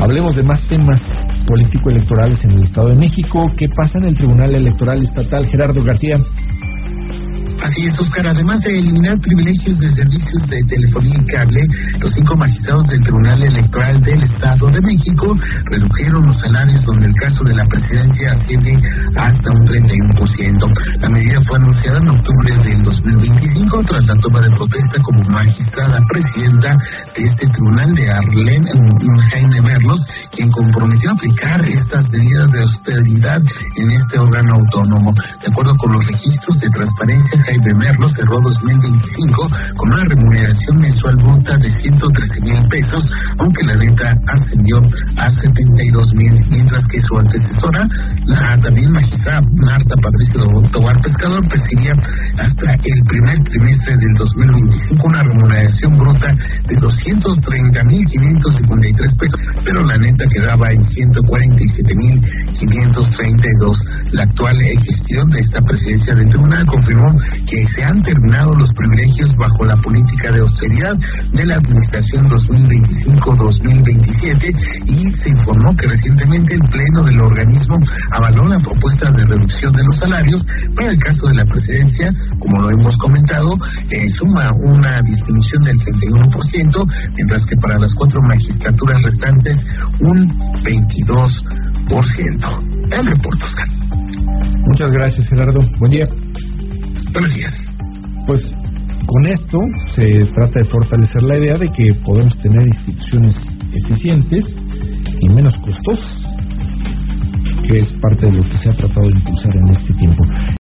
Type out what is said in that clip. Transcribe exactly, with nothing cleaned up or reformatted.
Hablemos de más temas político-electorales en el Estado de México. ¿Qué pasa en el Tribunal Electoral Estatal? Gerardo García. Así es, Oscar. Además de eliminar privilegios de servicios de telefonía y cable, los cinco magistrados del Tribunal Electoral del Estado de México redujeron los salarios, donde el caso de la presidencia asciende hasta un treinta y uno por ciento. La medida fue anunciada en octubre del dos mil veinticinco tras la toma de protesta como magistrada presidenta de este tribunal de Arlene Jaime Merlos, quien comprometió a aplicar estas medidas de austeridad en este órgano autónomo. De acuerdo con los registros de transparencia, Jaime Merlos cerró dos mil veinticinco con una remuneración mensual bruta de ciento trece mil pesos, aunque la neta ascendió a setenta y dos mil, mientras que su antecesora, la también magistrada Marta Patricio Tobar Pescador, percibía hasta el primer trimestre del dos mil veinticinco una remuneración bruta de doscientos treinta mil quinientos cincuenta y tres pesos, pero la neta quedaba en ciento cuarenta y siete mil quinientos treinta y dos. La actual gestión de esta presidencia del tribunal confirmó que se han terminado los privilegios bajo la política de austeridad de la administración dos mil veinticinco dos mil veintisiete y se informó que recientemente el pleno del organismo avaló la propuesta de reducción de los salarios. Para el caso de la presidencia, como lo hemos comentado, eh, suma una disminución del treinta y uno por ciento, mientras que para las cuatro magistraturas restantes un veintidós por ciento. El reporte, Oscar. Muchas gracias, Gerardo. Buen día. Buenos días. Pues con esto se trata de fortalecer la idea de que podemos tener instituciones eficientes y menos costosas, que es parte de lo que se ha tratado de impulsar en este tiempo.